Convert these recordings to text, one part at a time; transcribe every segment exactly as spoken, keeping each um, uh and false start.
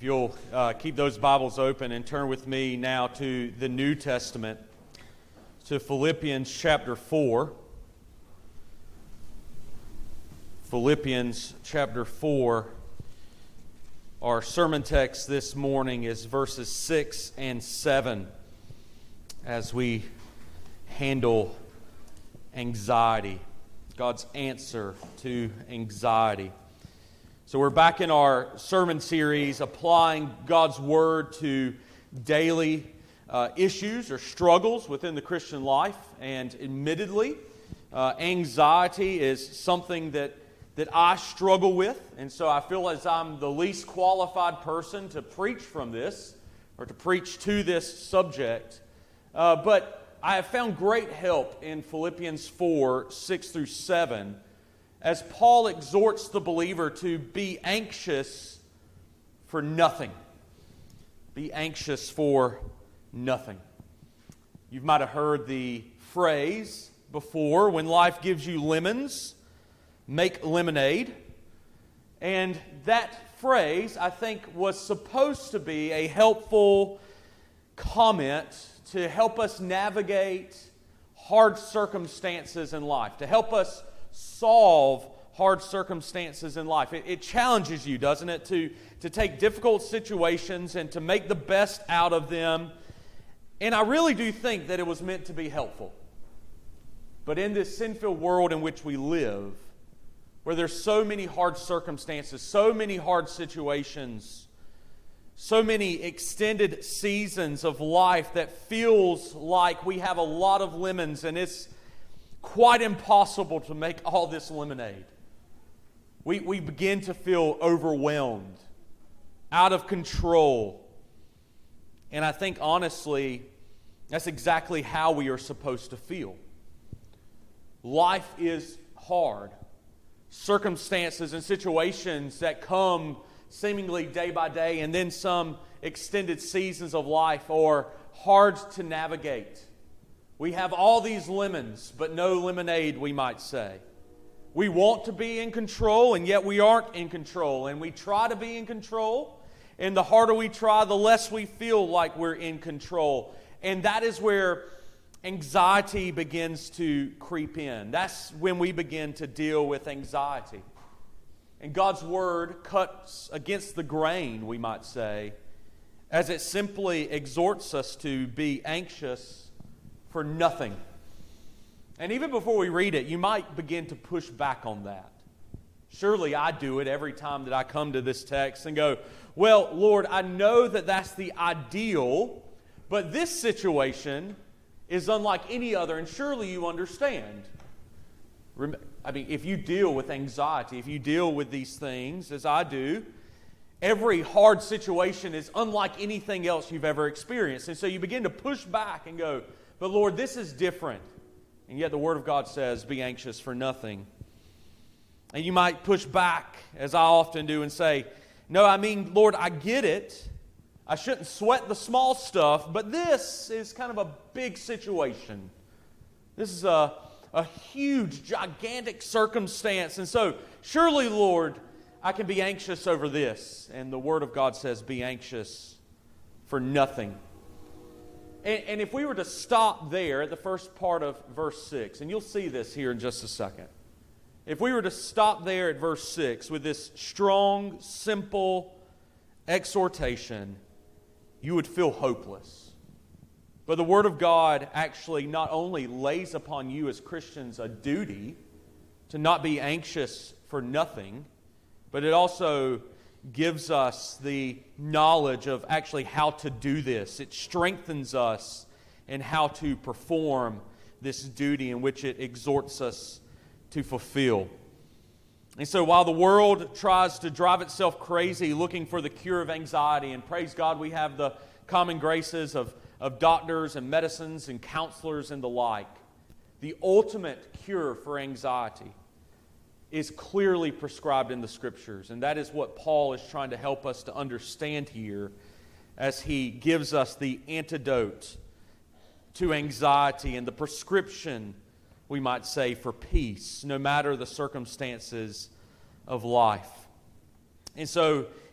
you'll uh, keep those Bibles open and turn with me now to the New Testament, to Philippians chapter four. Philippians chapter four. Our sermon text this morning is verses six and seven as we handle anxiety, God's answer to anxiety. So we're back in our sermon series applying God's Word to daily uh, issues or struggles within the Christian life. And admittedly, uh, anxiety is something that, that I struggle with. And so I feel as I'm the least qualified person to preach from this or to preach to this subject. Uh, but I have found great help in Philippians four, six through seven, as Paul exhorts the believer to be anxious for nothing. Be anxious for nothing. You might have heard the phrase before, when life gives you lemons, make lemonade. And that phrase, I think, was supposed to be a helpful comment to help us navigate hard circumstances in life, to help us solve hard circumstances in life. It, it challenges you, doesn't it, to, to take difficult situations and to make the best out of them. And I really do think that it was meant to be helpful. But in this sin-filled world in which we live, where there's so many hard circumstances, so many hard situations, so many extended seasons of life that feels like we have a lot of lemons and it's quite impossible to make all this lemonade. We, we begin to feel overwhelmed, out of control. And I think, honestly, that's exactly how we are supposed to feel. Life is hard. Circumstances and situations that come seemingly day by day, and then some extended seasons of life are hard to navigate. We have all these lemons, but no lemonade, we might say. We want to be in control, and yet we aren't in control. And we try to be in control, and the harder we try, the less we feel like we're in control. And that is where anxiety begins to creep in. That's when we begin to deal with anxiety. And God's Word cuts against the grain, we might say, as it simply exhorts us to be anxious for nothing. And even before we read it, you might begin to push back on that. Surely I do it every time that I come to this text and go, well, Lord, I know that that's the ideal, but this situation is unlike any other, and surely you understand. I mean, if you deal with anxiety, if you deal with these things, as I do, every hard situation is unlike anything else you've ever experienced. And so you begin to push back and go, but Lord, this is different. And yet the Word of God says, be anxious for nothing. And you might push back, as I often do, and say, no, I mean, Lord, I get it. I shouldn't sweat the small stuff, but this is kind of a big situation. This is a, a huge, gigantic circumstance. And so, surely, Lord, I can be anxious over this. And the Word of God says, be anxious for nothing. And, and if we were to stop there at the first part of verse six, and you'll see this here in just a second. If we were to stop there at verse six with this strong, simple exhortation, you would feel hopeless. But the Word of God actually not only lays upon you as Christians a duty to not be anxious for nothing, but it also gives us the knowledge of actually how to do this. It strengthens us in how to perform this duty in which it exhorts us to fulfill. And so while the world tries to drive itself crazy looking for the cure of anxiety, and praise God we have the common graces of, of doctors and medicines and counselors and the like, the ultimate cure for anxiety is clearly prescribed in the Scriptures. And that is what Paul is trying to help us to understand here as he gives us the antidote to anxiety and the prescription, we might say, for peace, no matter the circumstances of life. And so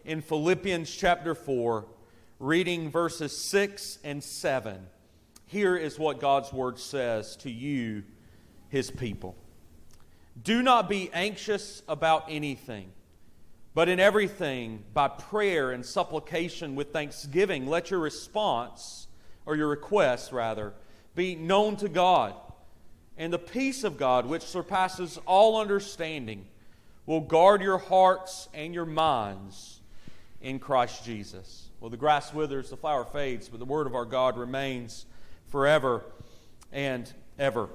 in Philippians chapter four, reading verses six and seven. Here is what God's Word says to you, His people. Do not be anxious about anything, but in everything, by prayer and supplication with thanksgiving, let your response, or your request rather, be known to God. And the peace of God, which surpasses all understanding, will guard your hearts and your minds in Christ Jesus. Well, the grass withers, the flower fades, but the word of our God remains forever and ever.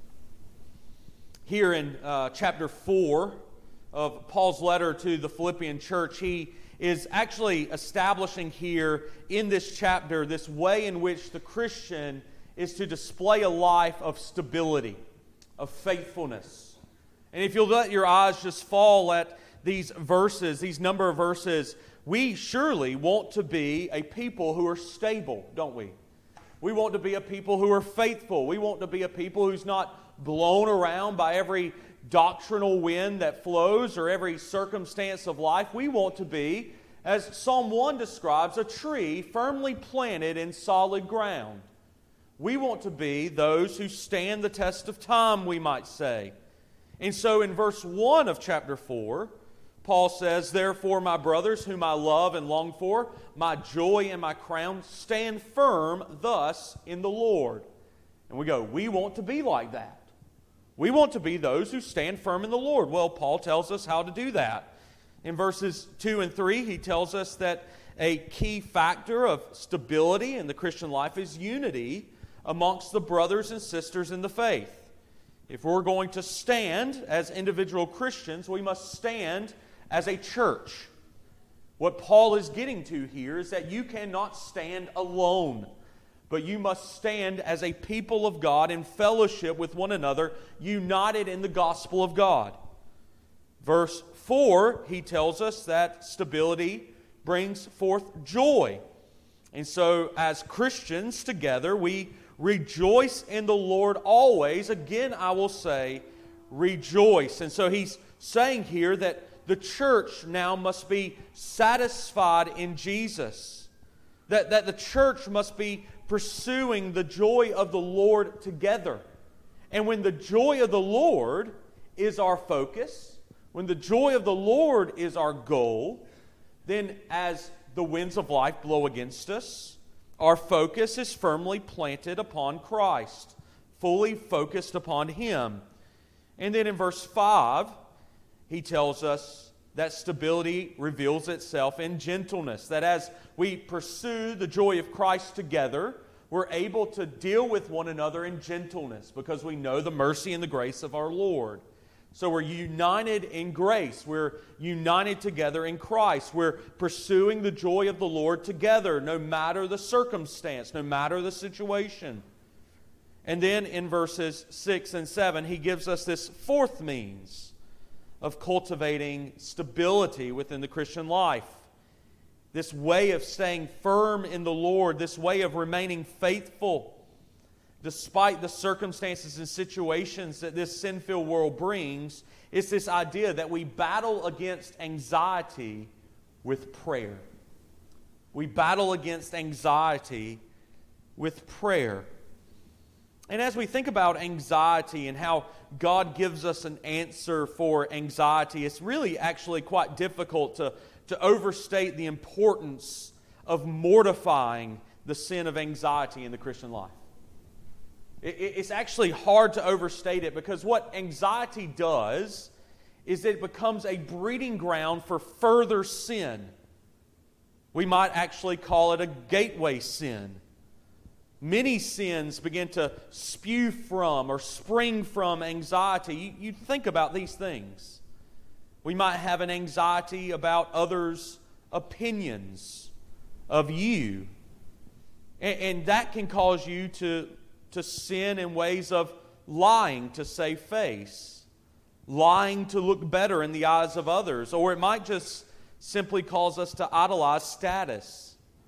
Here in uh, chapter four of Paul's letter to the Philippian church, he is actually establishing here in this chapter this way in which the Christian is to display a life of stability, of faithfulness. And if you'll let your eyes just fall at these verses, these number of verses, we surely want to be a people who are stable, don't we? We want to be a people who are faithful. We want to be a people who's not blown around by every doctrinal wind that flows or every circumstance of life. We want to be, as Psalm one describes, a tree firmly planted in solid ground. We want to be those who stand the test of time, we might say. And so in verse one of chapter four, Paul says, "Therefore, my brothers, whom I love and long for, my joy and my crown, stand firm thus in the Lord." And we go, we want to be like that. We want to be those who stand firm in the Lord. Well, Paul tells us how to do that. In verses two and three, he tells us that a key factor of stability in the Christian life is unity amongst the brothers and sisters in the faith. If we're going to stand as individual Christians, we must stand as a church. What Paul is getting to here is that you cannot stand alone, but you must stand as a people of God in fellowship with one another, united in the gospel of God. Verse four, he tells us that stability brings forth joy. And so as Christians together, we rejoice in the Lord always. Again, I will say, rejoice. And so he's saying here that the church now must be satisfied in Jesus. That, that the church must be pursuing the joy of the Lord together. And when the joy of the Lord is our focus, when the joy of the Lord is our goal, then as the winds of life blow against us, our focus is firmly planted upon Christ, fully focused upon Him. And then in verse five, he tells us that stability reveals itself in gentleness. That as we pursue the joy of Christ together, we're able to deal with one another in gentleness because we know the mercy and the grace of our Lord. So we're united in grace. We're united together in Christ. We're pursuing the joy of the Lord together, no matter the circumstance, no matter the situation. And then in verses six and seven, he gives us this fourth means of cultivating stability within the Christian life. This way of staying firm in the Lord, this way of remaining faithful despite the circumstances and situations that this sin-filled world brings. It's this idea that we battle against anxiety with prayer. We battle against anxiety with prayer. And as we think about anxiety and how God gives us an answer for anxiety, it's really actually quite difficult to, to overstate the importance of mortifying the sin of anxiety in the Christian life. It, it's actually hard to overstate it because what anxiety does is it becomes a breeding ground for further sin. We might actually call it a gateway sin. Many sins begin to spew from or spring from anxiety. You, you think about these things. We might have an anxiety about others' opinions of you. And, and that can cause you to, to sin in ways of lying to save face, lying to look better in the eyes of others, or it might just simply cause us to idolize status.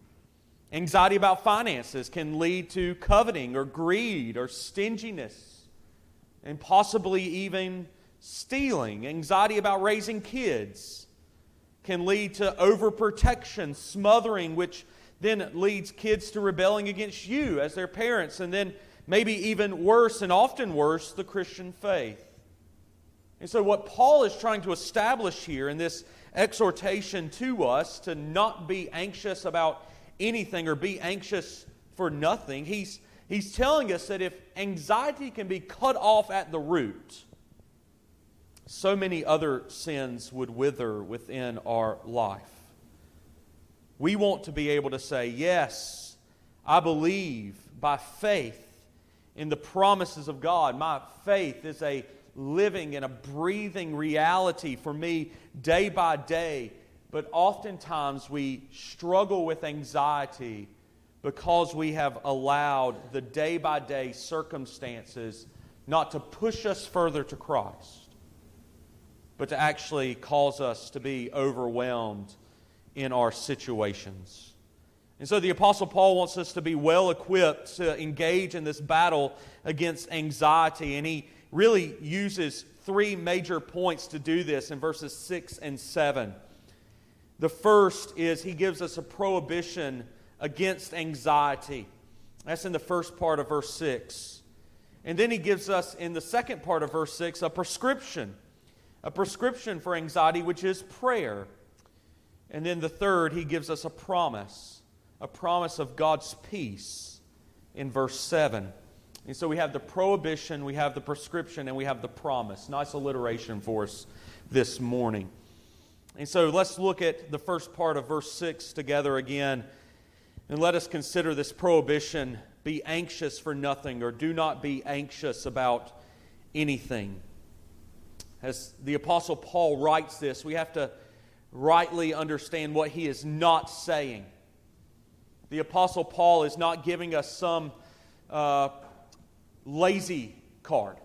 Anxiety about finances can lead to coveting or greed or stinginess and possibly even stealing. Anxiety about raising kids can lead to overprotection, smothering, which then leads kids to rebelling against you as their parents, and then maybe even worse, and often worse, the Christian faith. And so what Paul is trying to establish here in this exhortation to us to not be anxious about anything or be anxious for nothing, he's, he's telling us that if anxiety can be cut off at the root, so many other sins would wither within our life. We want to be able to say, yes, I believe by faith in the promises of God. My faith is a living and a breathing reality for me day by day. But oftentimes we struggle with anxiety because we have allowed the day-by-day circumstances not to push us further to Christ, but to actually cause us to be overwhelmed in our situations. And so the Apostle Paul wants us to be well equipped to engage in this battle against anxiety, and he really uses three major points to do this in verses six and seven. The first is he gives us a prohibition against anxiety. That's in the first part of verse six. And then he gives us in the second part of verse six a prescription. A prescription for anxiety, which is prayer. And then the third, he gives us a promise. A promise of God's peace in verse seven. And so we have the prohibition, we have the prescription, and we have the promise. Nice alliteration for us this morning. And so let's look at the first part of verse six together again. And let us consider this prohibition, be anxious for nothing, or do not be anxious about anything. As the Apostle Paul writes this, we have to rightly understand what he is not saying. The Apostle Paul is not giving us some uh, lazy card.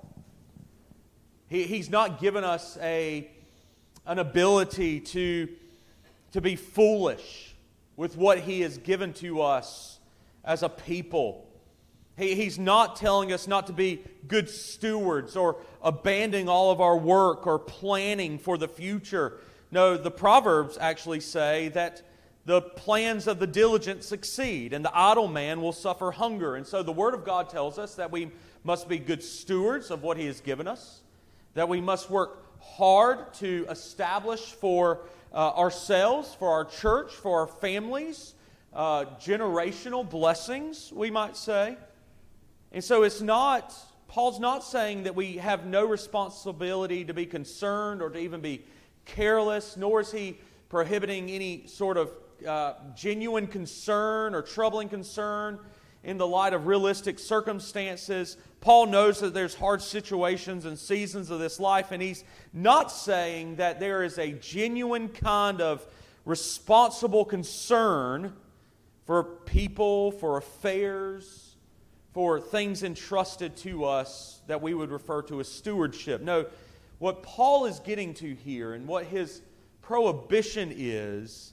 He, he's not given us a, an ability to, to be foolish with what he has given to us as a people. He, he's not telling us not to be good stewards or abandoning all of our work or planning for the future. No, the Proverbs actually say that the plans of the diligent succeed, and the idle man will suffer hunger. And so the Word of God tells us that we must be good stewards of what He has given us, that we must work hard to establish for uh, ourselves, for our church, for our families, uh, generational blessings, we might say. And so it's not, Paul's not saying that we have no responsibility to be concerned or to even be careless, nor is he prohibiting any sort of uh, genuine concern or troubling concern in the light of realistic circumstances. Paul knows that there's hard situations and seasons of this life, and he's not saying that there is a genuine kind of responsible concern for people, for affairs, for things entrusted to us that we would refer to as stewardship. No, what Paul is getting to here and what his prohibition is,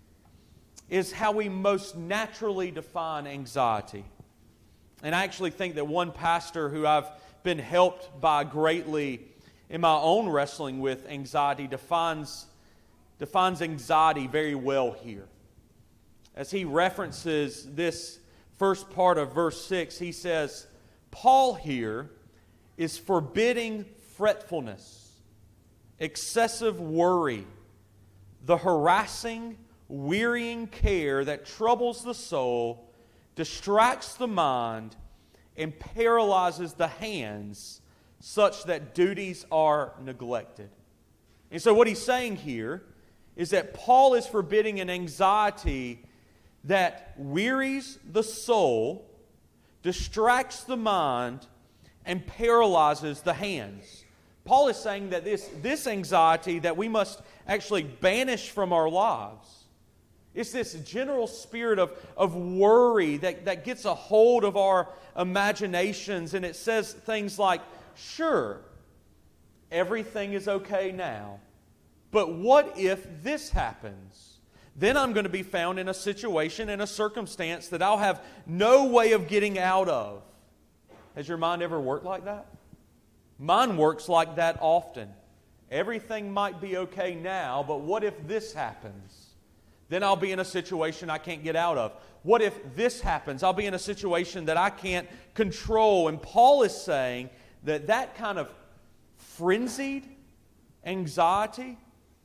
is how we most naturally define anxiety. And I actually think that one pastor who I've been helped by greatly in my own wrestling with anxiety defines, defines anxiety very well here. As he references this first part of verse six, he says, Paul here is forbidding fretfulness, excessive worry, the harassing, wearying care that troubles the soul, distracts the mind, and paralyzes the hands such that duties are neglected. And so what he's saying here is that Paul is forbidding an anxiety that wearies the soul, distracts the mind, and paralyzes the hands. Paul is saying that this, this anxiety that we must actually banish from our lives. It's this general spirit of, of worry that, that gets a hold of our imaginations, and it says things like, sure, everything is okay now, but what if this happens? Then I'm going to be found in a situation, in a circumstance that I'll have no way of getting out of. Has your mind ever worked like that? Mine works like that often. everything might be okay now, but what if this happens? Then I'll be in a situation I can't get out of. What if this happens? I'll be in a situation that I can't control. And Paul is saying that that kind of frenzied anxiety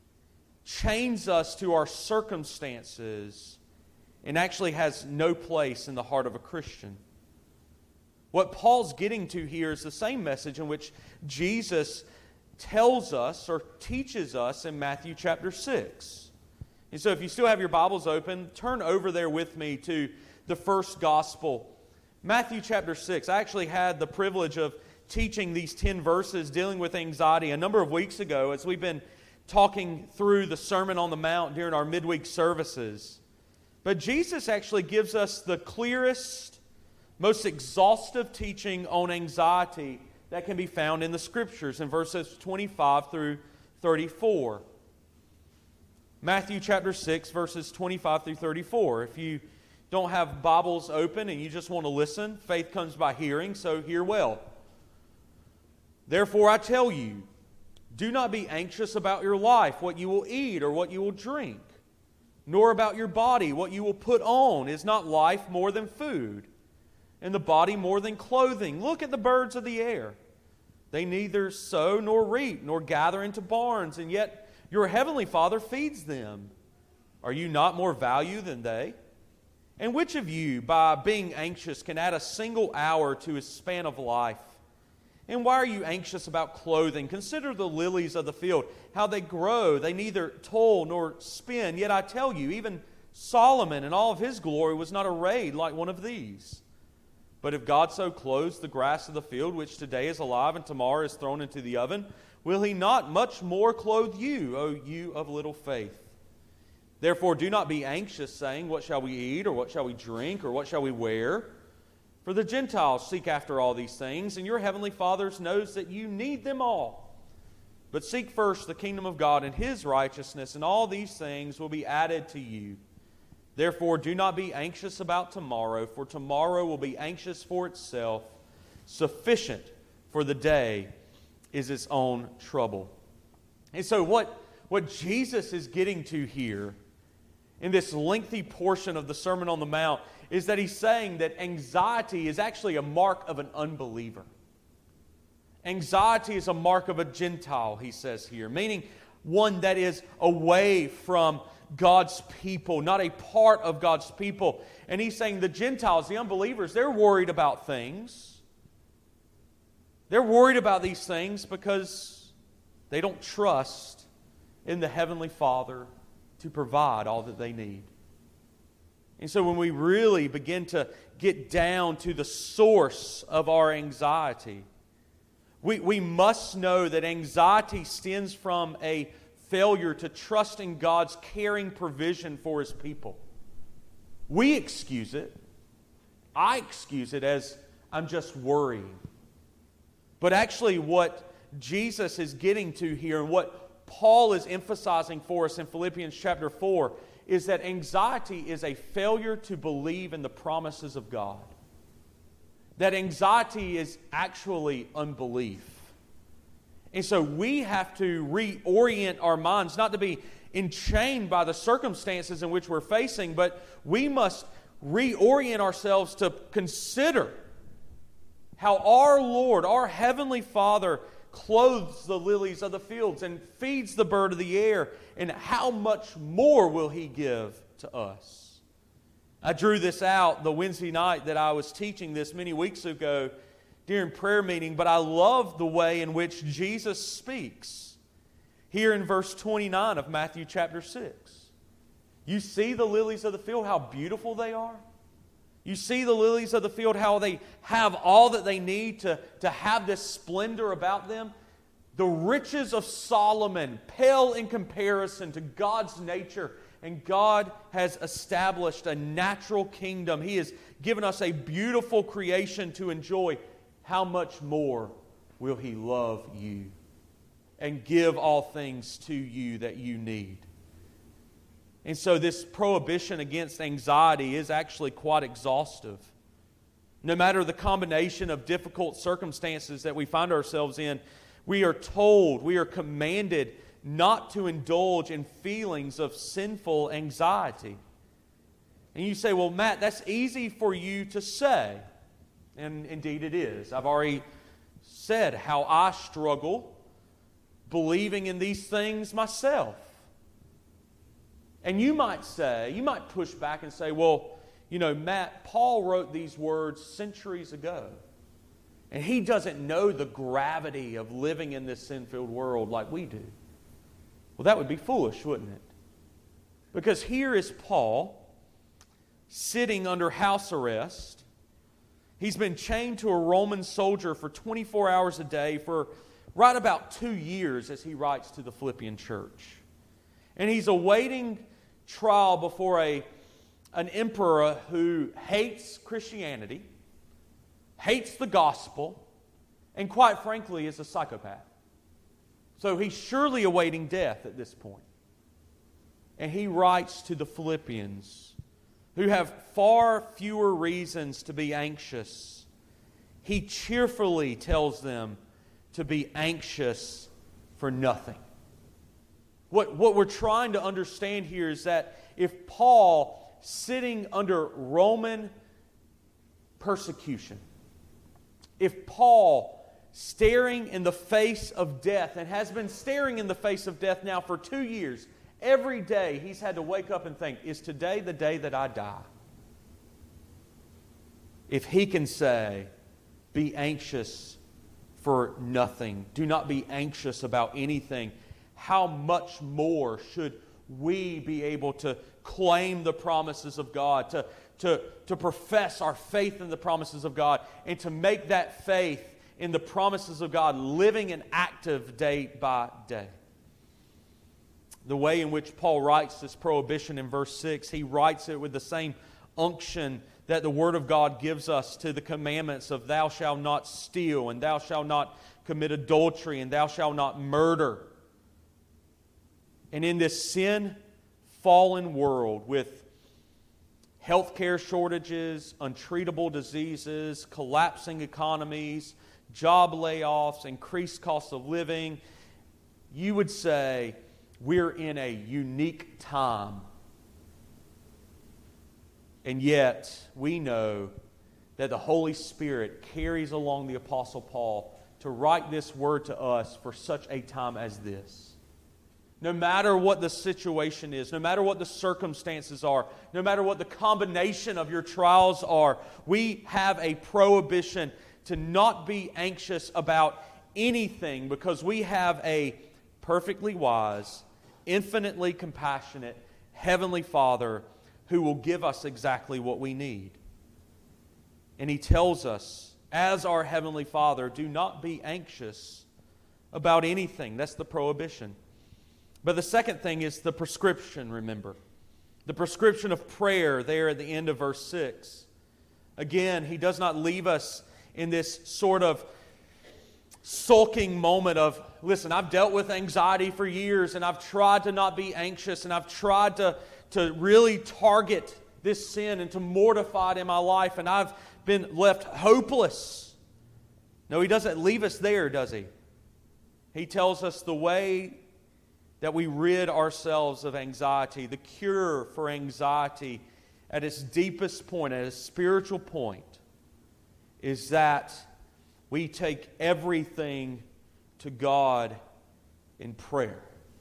chains us to our circumstances and actually has no place in the heart of a Christian. What Paul's getting to here is the same message in which Jesus tells us or teaches us in Matthew chapter six. And so if you still have your Bibles open, turn over there with me to the first gospel, Matthew chapter six. I actually had the privilege of teaching these ten verses dealing with anxiety a number of weeks ago as we've been talking through the Sermon on the Mount during our midweek services. But Jesus actually gives us the clearest, most exhaustive teaching on anxiety that can be found in the Scriptures in verses twenty-five through thirty-four. Matthew chapter six, verses twenty-five through thirty-four. If you don't have Bibles open and you just want to listen, faith comes by hearing, so hear well. Therefore I tell you, do not be anxious about your life, what you will eat or what you will drink, nor about your body, what you will put on. Is not life more than food, and the body more than clothing? Look at the birds of the air. They neither sow nor reap, nor gather into barns, and yet your heavenly Father feeds them. Are you not more value than they? And which of you, by being anxious, can add a single hour to his span of life? And why are you anxious about clothing? Consider the lilies of the field, how they grow. They neither toil nor spin. Yet I tell you, even Solomon in all of his glory was not arrayed like one of these. But if God so clothes the grass of the field, which today is alive and tomorrow is thrown into the oven, will He not much more clothe you, O you of little faith? Therefore do not be anxious, saying, what shall we eat, or what shall we drink, or what shall we wear? For the Gentiles seek after all these things, and your heavenly Father knows that you need them all. But seek first the kingdom of God and His righteousness, and all these things will be added to you. Therefore do not be anxious about tomorrow, for tomorrow will be anxious for itself. Sufficient for the day is its own trouble. And so what, what Jesus is getting to here in this lengthy portion of the Sermon on the Mount is that He's saying that anxiety is actually a mark of an unbeliever. Anxiety is a mark of a Gentile, he says here, meaning one that is away from God's people, not a part of God's people. And He's saying the Gentiles, the unbelievers, they're worried about things. They're worried about these things because they don't trust in the Heavenly Father to provide all that they need. And so when we really begin to get down to the source of our anxiety, we, we must know that anxiety stems from a failure to trust in God's caring provision for His people. We excuse it. I excuse it as I'm just worrying. But actually what Jesus is getting to here and what Paul is emphasizing for us in Philippians chapter four is that anxiety is a failure to believe in the promises of God. That anxiety is actually unbelief. And so we have to reorient our minds, not to be enchained by the circumstances in which we're facing, but we must reorient ourselves to consider how our Lord, our Heavenly Father, clothes the lilies of the fields and feeds the bird of the air, and how much more will He give to us. I drew this out the Wednesday night that I was teaching this many weeks ago during prayer meeting, but I love the way in which Jesus speaks here in verse twenty-nine of Matthew chapter six. You see the lilies of the field, how beautiful they are? You see the lilies of the field, how they have all that they need to, to have this splendor about them? The riches of Solomon pale in comparison to God's nature. And God has established a natural kingdom. He has given us a beautiful creation to enjoy. How much more will He love you and give all things to you that you need? And so this prohibition against anxiety is actually quite exhaustive. No matter the combination of difficult circumstances that we find ourselves in, We are told, we are commanded not to indulge in feelings of sinful anxiety. And you say, well, Matt, that's easy for you to say. And indeed it is. I've already said how I struggle believing in these things myself. And you might say, you might push back and say, well, you know, Matt, Paul wrote these words centuries ago. And he doesn't know the gravity of living in this sin-filled world like we do. Well, that would be foolish, wouldn't it? Because here is Paul sitting under house arrest. He's been chained to a Roman soldier for twenty-four hours a day for right about two years as he writes to the Philippian church. And he's awaiting trial before a, an emperor who hates Christianity, hates the gospel, and quite frankly is a psychopath. So he's surely awaiting death at this point. And he writes to the Philippians, who have far fewer reasons to be anxious. He cheerfully tells them to be anxious for nothing. What, what we're trying to understand here is that if Paul, sitting under Roman persecution, if Paul, staring in the face of death, and has been staring in the face of death now for two years, every day he's had to wake up and think, is today the day that I die? If he can say, be anxious for nothing, do not be anxious about anything, how much more should we be able to claim the promises of God, to, to, to profess our faith in the promises of God, and to make that faith in the promises of God living and active day by day. The way in which Paul writes this prohibition in verse six, he writes it with the same unction that the Word of God gives us to the commandments of thou shalt not steal, and thou shalt not commit adultery, and thou shalt not murder. And in this sin-fallen world with healthcare shortages, untreatable diseases, collapsing economies, job layoffs, increased cost of living, you would say we're in a unique time. And yet, we know that the Holy Spirit carries along the Apostle Paul to write this word to us for such a time as this. No matter what the situation is, no matter what the circumstances are, no matter what the combination of your trials are, we have a prohibition to not be anxious about anything because we have a perfectly wise, infinitely compassionate Heavenly Father who will give us exactly what we need. And He tells us, as our Heavenly Father, do not be anxious about anything. That's the prohibition. But the second thing is the prescription, remember. The prescription of prayer there at the end of verse six. Again, He does not leave us in this sort of sulking moment of, listen, I've dealt with anxiety for years and I've tried to not be anxious and I've tried to, to really target this sin and to mortify it in my life and I've been left hopeless. No, He doesn't leave us there, does He? He tells us the way that we rid ourselves of anxiety, the cure for anxiety at its deepest point, at its spiritual point, is that we take everything to God in prayer.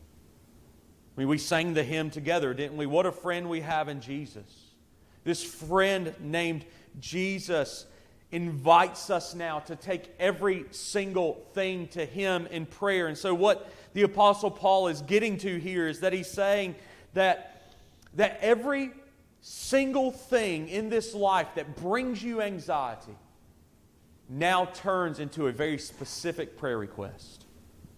I mean, we sang the hymn together, didn't we? What a friend we have in Jesus. This friend named Jesus invites us now to take every single thing to Him in prayer. And so what the Apostle Paul is getting to here is that he's saying that, that every single thing in this life that brings you anxiety now turns into a very specific prayer request.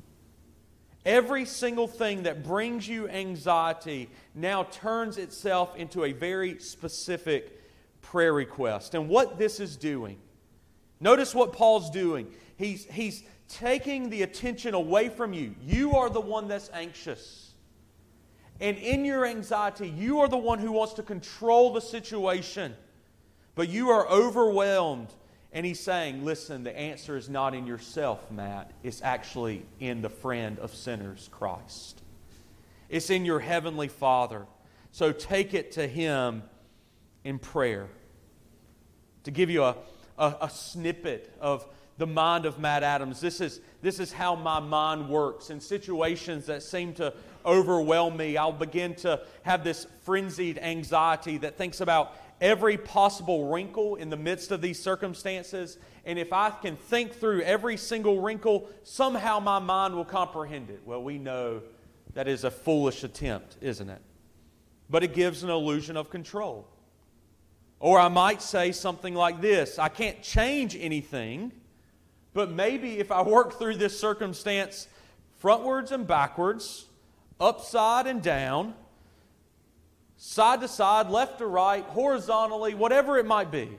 Every single thing that brings you anxiety now turns itself into a very specific prayer request. And what this is doing, notice what Paul's doing. He's, he's taking the attention away from you. You are the one that's anxious. And in your anxiety, you are the one who wants to control the situation. But you are overwhelmed And he's saying, listen, the answer is not in yourself, Matt. It's actually in the friend of sinners, Christ. It's in your heavenly Father. So take it to Him in prayer. To give you a, a, a snippet of the mind of Matt Adams, this is, this is how my mind works. In situations that seem to overwhelm me, I'll begin to have this frenzied anxiety that thinks about every possible wrinkle in the midst of these circumstances. And if I can think through every single wrinkle, somehow my mind will comprehend it. Well, we know that is a foolish attempt, isn't it? But it gives an illusion of control. Or I might say something like this: I can't change anything, but maybe if I work through this circumstance frontwards and backwards, upside and down, side to side, left to right, horizontally, whatever it might be,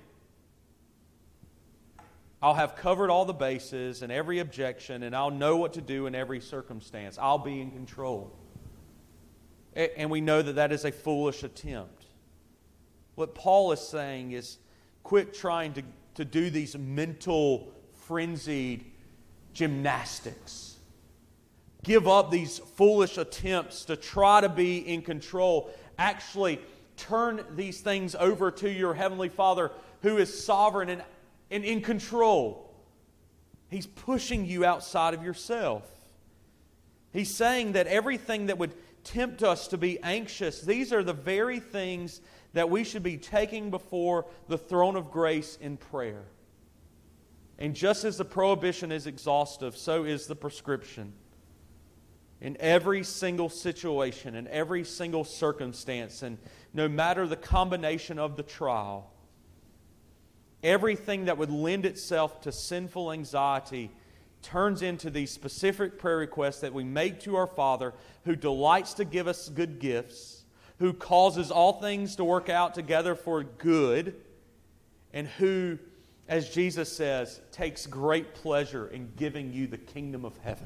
I'll have covered all the bases and every objection, and I'll know what to do in every circumstance. I'll be in control. And we know that that is a foolish attempt. What Paul is saying is, quit trying to, to do these mental, frenzied gymnastics. Give up these foolish attempts to try to be in control. Actually, turn these things over to your Heavenly Father, who is sovereign and, and in control. He's pushing you outside of yourself. He's saying that everything that would tempt us to be anxious, these are the very things that we should be taking before the throne of grace in prayer. And just as the prohibition is exhaustive, so is the prescription. In every single situation, in every single circumstance, and no matter the combination of the trial, everything that would lend itself to sinful anxiety turns into these specific prayer requests that we make to our Father, who delights to give us good gifts, who causes all things to work out together for good, and who, as Jesus says, takes great pleasure in giving you the kingdom of heaven.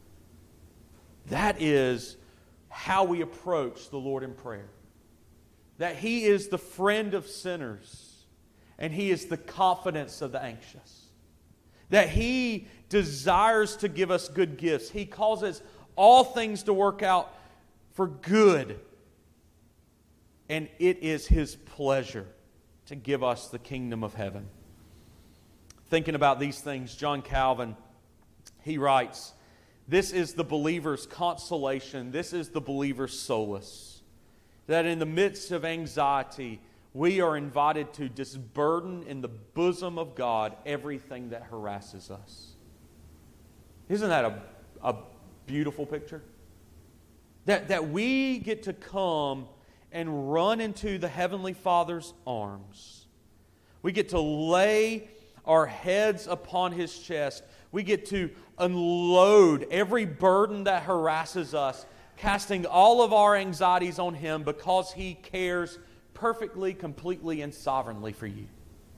That is how we approach the Lord in prayer. That He is the friend of sinners, and He is the confidence of the anxious. That He desires to give us good gifts. He causes all things to work out for good. And it is His pleasure to give us the kingdom of heaven. Thinking about these things, John Calvin, he writes, this is the believer's consolation. This is the believer's solace. That in the midst of anxiety, we are invited to disburden in the bosom of God everything that harasses us. Isn't that a, a beautiful picture? That, that we get to come and run into the Heavenly Father's arms. We get to lay our heads upon His chest. We get to unload every burden that harasses us, casting all of our anxieties on Him because He cares perfectly, completely, and sovereignly for you.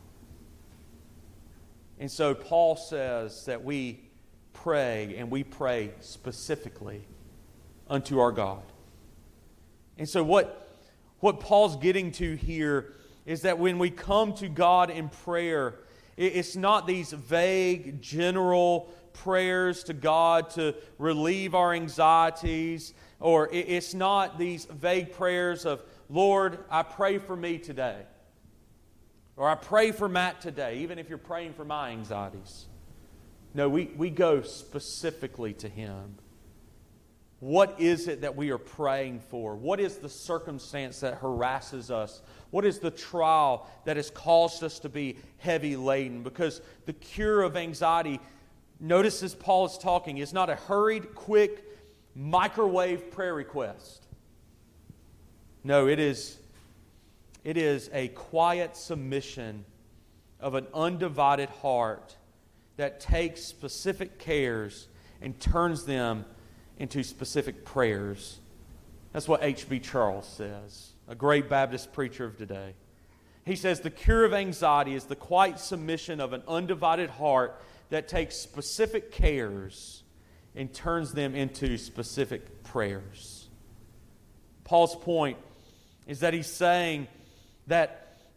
And so Paul says that we pray, and we pray specifically unto our God. And so what, what Paul's getting to here is that when we come to God in prayer, it's not these vague, general prayers to God to relieve our anxieties, or it's not these vague prayers of, Lord, I pray for me today, or I pray for Matt today, even if you're praying for my anxieties. No, we, we go specifically to Him. What is it that we are praying for? What is the circumstance that harasses us? What is the trial that has caused us to be heavy laden? Because the cure of anxiety, notice as Paul is talking, is not a hurried, quick, microwave prayer request. No, it is, it is a quiet submission of an undivided heart that takes specific cares and turns them into specific prayers. That's what H B Charles says, a great Baptist preacher of today. He says the cure of anxiety is the quiet submission of an undivided heart that takes specific cares and turns them into specific prayers. Paul's point is that he's saying that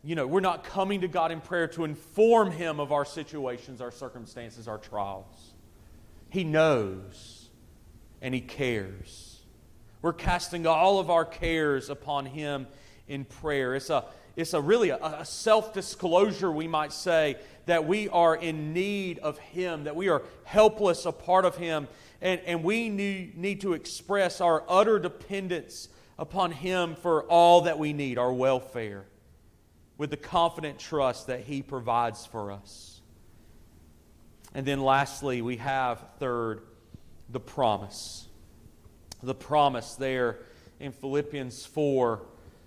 you know, we're not coming to God in prayer to inform Him of our situations, our circumstances, our trials. He knows and He cares. We're casting all of our cares upon Him in prayer. It's a It's a really a, a self-disclosure, we might say, that we are in need of Him, that we are helpless a part of Him, and, and we need, need to express our utter dependence upon Him for all that we need, our welfare, with the confident trust that He provides for us. And then lastly, we have, third, the promise. The promise there in Philippians four,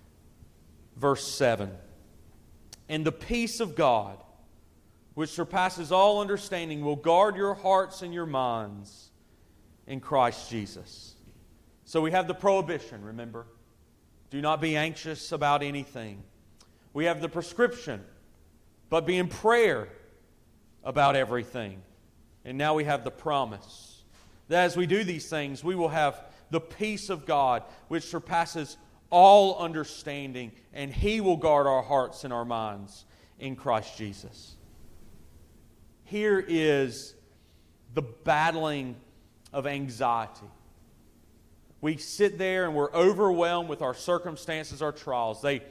verse seven. And the peace of God, which surpasses all understanding, will guard your hearts and your minds in Christ Jesus. So we have the prohibition, remember. Do not be anxious about anything. We have the prescription, but be in prayer about everything. And now we have the promise that as we do these things, we will have the peace of God, which surpasses all understanding, and He will guard our hearts and our minds in Christ Jesus. Here is the battling of anxiety. We sit there and we're overwhelmed with our circumstances, our trials. They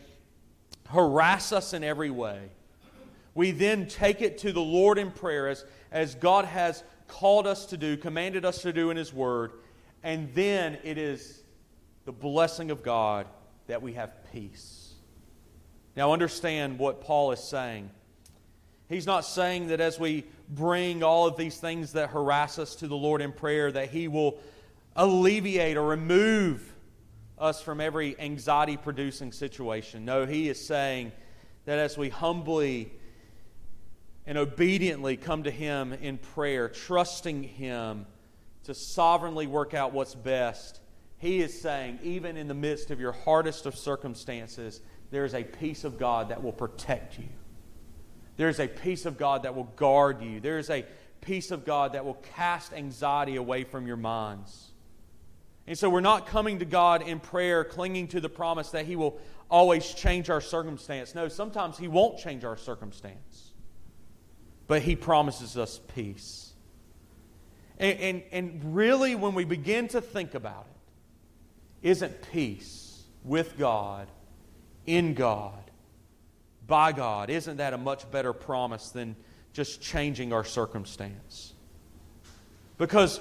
harass us in every way. We then take it to the Lord in prayer as, as God has called us to do, commanded us to do in His Word, and then it is the blessing of God that we have peace. Now understand what Paul is saying. He's not saying that as we bring all of these things that harass us to the Lord in prayer, that He will alleviate or remove us from every anxiety-producing situation. No, He is saying that as we humbly and obediently come to Him in prayer, trusting Him to sovereignly work out what's best, He is saying, even in the midst of your hardest of circumstances, there is a peace of God that will protect you. There is a peace of God that will guard you. There is a peace of God that will cast anxiety away from your minds. And so we're not coming to God in prayer, clinging to the promise that He will always change our circumstance. No, sometimes He won't change our circumstance. But He promises us peace. And, and, and really, when we begin to think about it, isn't peace with God, in God, by God, isn't that a much better promise than just changing our circumstance? Because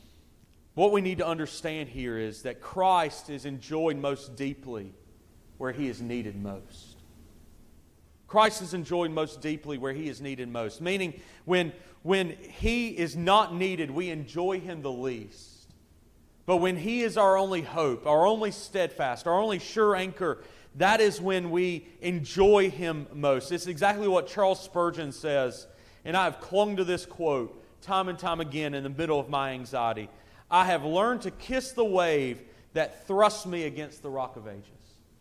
what we need to understand here is that Christ is enjoyed most deeply where He is needed most. Christ is enjoyed most deeply where He is needed most. Meaning, when, when He is not needed, we enjoy Him the least. But when He is our only hope, our only steadfast, our only sure anchor, that is when we enjoy Him most. It's exactly what Charles Spurgeon says, and I have clung to this quote time and time again in the middle of my anxiety. I have learned to kiss the wave that thrusts me against the rock of ages.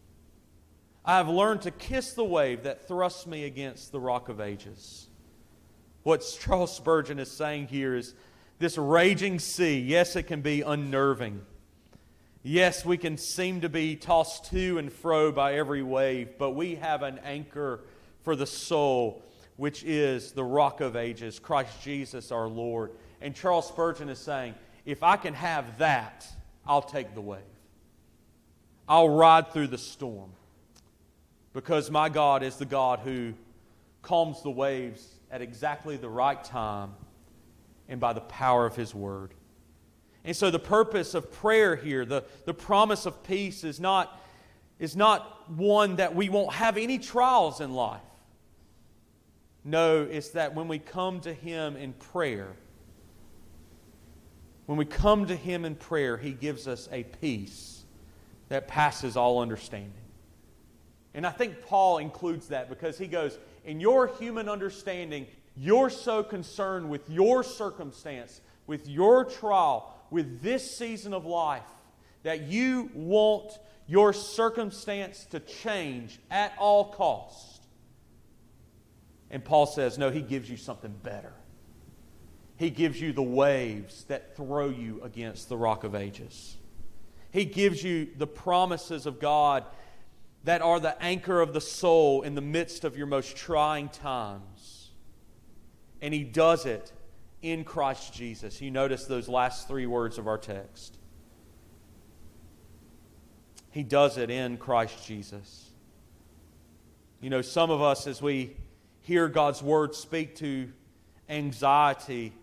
I have learned to kiss the wave that thrusts me against the rock of ages. What Charles Spurgeon is saying here is this raging sea, yes, it can be unnerving. Yes, we can seem to be tossed to and fro by every wave, but we have an anchor for the soul, which is the rock of ages, Christ Jesus our Lord. And Charles Spurgeon is saying, if I can have that, I'll take the wave. I'll ride through the storm. Because my God is the God who calms the waves at exactly the right time and by the power of His Word. And so the purpose of prayer here, the, the promise of peace, is not, is not one that we won't have any trials in life. No, it's that when we come to Him in prayer, when we come to Him in prayer, He gives us a peace that passes all understanding. And I think Paul includes that because he goes, in your human understanding, you're so concerned with your circumstance, with your trial, with this season of life, that you want your circumstance to change at all cost. And Paul says, no, he gives you something better. He gives you the waves that throw you against the rock of ages. He gives you the promises of God that are the anchor of the soul in the midst of your most trying times. And He does it in Christ Jesus. You notice those last three words of our text. He does it in Christ Jesus. You know, some of us, as we hear God's Word speak to anxiety,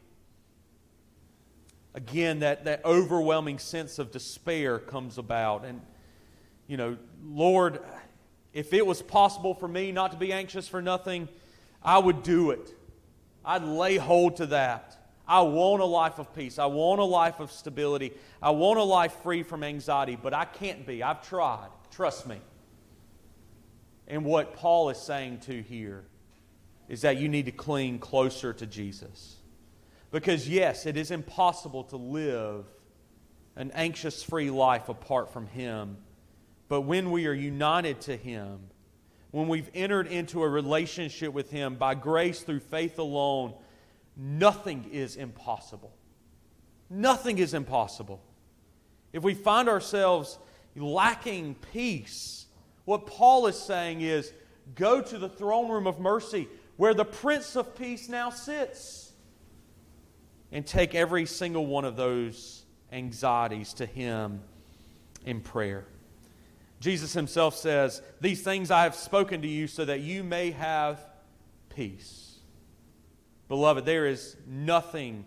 again, that, that overwhelming sense of despair comes about. And, you know, Lord, if it was possible for me not to be anxious for nothing, I would do it. I'd lay hold to that. I want a life of peace. I want a life of stability. I want a life free from anxiety, but I can't be. I've tried. Trust me. And what Paul is saying to here is that you need to cling closer to Jesus. Because yes, it is impossible to live an anxious-free life apart from Him. But when we are united to Him, when we've entered into a relationship with Him by grace through faith alone, nothing is impossible. Nothing is impossible. If we find ourselves lacking peace, what Paul is saying is, go to the throne room of mercy where the Prince of Peace now sits, and take every single one of those anxieties to Him in prayer. Jesus Himself says, "These things I have spoken to you so that you may have peace." Beloved, there is nothing,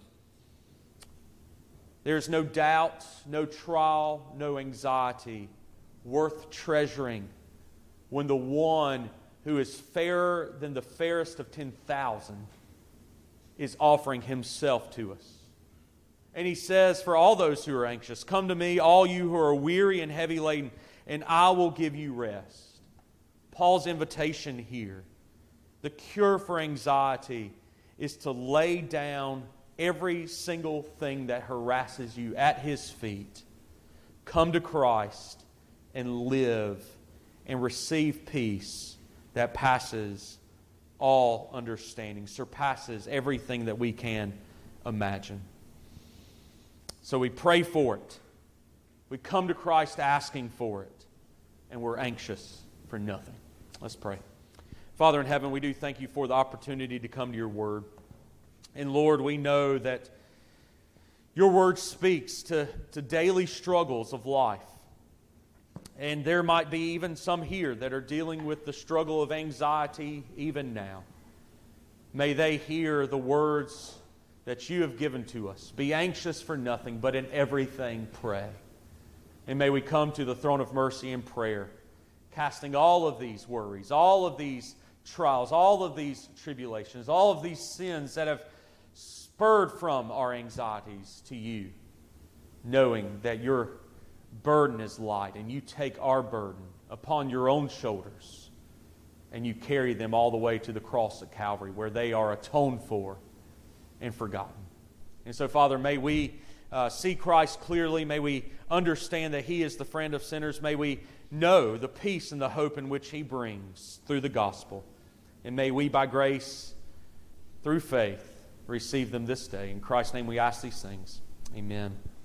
there is no doubt, no trial, no anxiety worth treasuring when the one who is fairer than the fairest of ten thousand is offering Himself to us. And He says, for all those who are anxious, come to me, all you who are weary and heavy laden, and I will give you rest. Paul's invitation here, the cure for anxiety, is to lay down every single thing that harasses you at His feet. Come to Christ and live and receive peace that passes all understanding, surpasses everything that we can imagine. So we pray for it. We come to Christ asking for it, and we're anxious for nothing. Let's pray. Father in heaven, we do thank You for the opportunity to come to Your Word. And Lord, we know that Your Word speaks to, to daily struggles of life. And there might be even some here that are dealing with the struggle of anxiety even now. May they hear the words that You have given to us. Be anxious for nothing, but in everything pray. And may we come to the throne of mercy in prayer, casting all of these worries, all of these trials, all of these tribulations, all of these sins that have spurred from our anxieties to You, knowing that Your burden is light and You take our burden upon Your own shoulders and You carry them all the way to the cross at Calvary, where they are atoned for and forgotten. And so, Father, may we uh, see Christ clearly. May we understand that He is the friend of sinners. May we know the peace and the hope in which He brings through the gospel. And may we, by grace, through faith, receive them this day. In Christ's name we ask these things. Amen.